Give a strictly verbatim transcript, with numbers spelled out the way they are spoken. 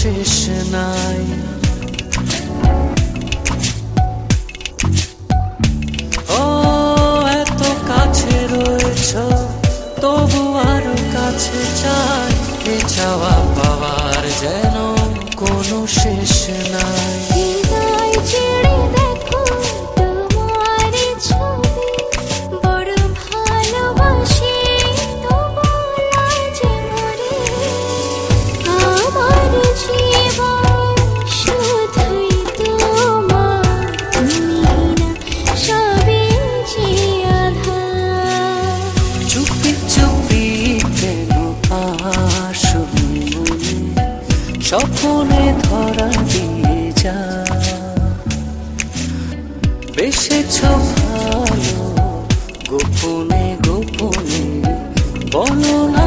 শেষ নাই। ও এত কাছে রয়েছ তবু আরো কাছে চাই, এ চাওয়া পাওয়ার যেন কোনো শেষ নাই। স্বপ্নে ধরা দিয়ে যা বেসেছ ভালো, গোপনে গোপনে বলো না